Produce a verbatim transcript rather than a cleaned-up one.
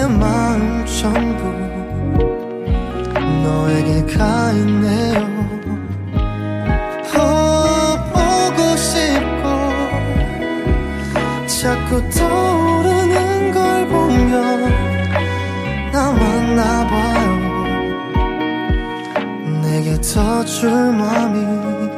내 마음 전부 너에게 가 있네요. 어, 보고 싶고 자꾸 떠오르는 걸 보면 나만 나봐요. 내게 더 줄 맘이